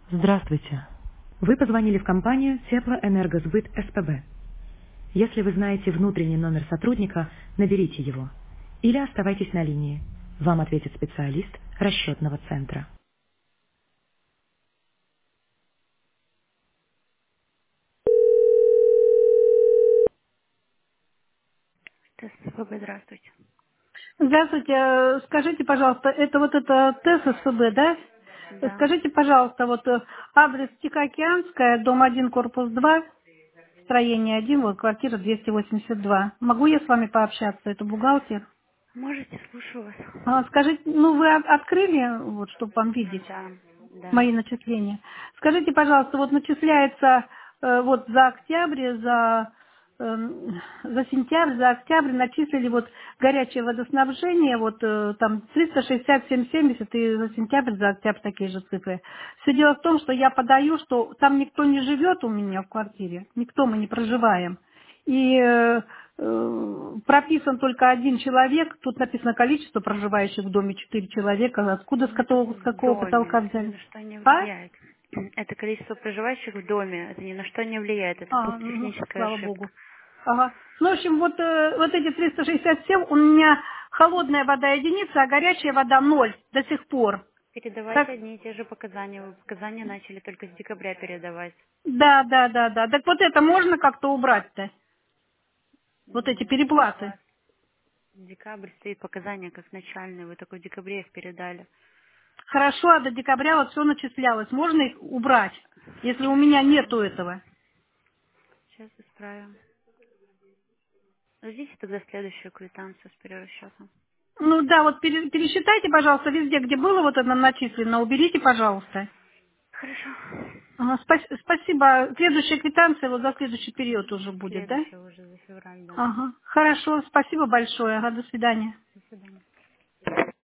Здравствуйте. Вы позвонили в компанию Теплоэнергосбыт СПБ. Если вы знаете внутренний номер сотрудника, наберите его. Или оставайтесь на линии. Вам ответит специалист расчетного центра. СПБ, здравствуйте. Здравствуйте. Скажите, пожалуйста, это ТЭС СФБ, да? Да. Скажите, пожалуйста, адрес Тихоокеанская, дом 1, корпус 2, строение 1, квартира 282. Могу я с вами пообщаться? Это бухгалтер. Можете, слушаю вас. Скажите, вы открыли, чтобы вам видеть? Да, да. Мои начисления. Скажите, пожалуйста, начисляется за октябрь, за сентябрь, за октябрь начислили горячее водоснабжение, там 367,70 и за сентябрь, за октябрь такие же цифры. Все дело в том, что я подаю, что там никто не живет у меня в квартире, никто мы не проживаем. И прописан только один человек, тут написано количество проживающих в доме 4 человека, откуда, Ну, это с в какого доме, потолка это ни взяли. на что не А? влияет. Это количество проживающих в доме, это ни на что не влияет, это просто техническая Слава ошибка. богу. Ага. Ну, в общем, эти 367 у меня холодная вода единица, а горячая вода ноль до сих пор. Передавайте Так, одни и те же показания. Вы показания начали только с декабря передавать. да, да, да, да. Так это можно как-то убрать-то? Вот эти Ну, у переплаты. вас декабрь стоит показания как начальные, вы только в декабре их передали. Хорошо, а до декабря все начислялось. Можно их убрать, если у меня Хорошо. нету этого? Сейчас исправим. Ждите тогда следующую квитанцию с перерасчетом. Ну да, пересчитайте, пожалуйста, везде, где было это начислено, уберите, пожалуйста. Хорошо. Спасибо. Следующая квитанция за следующий период уже будет, да? Следующая уже за февраль, да. Ага. Хорошо, спасибо большое. Ага, до свидания.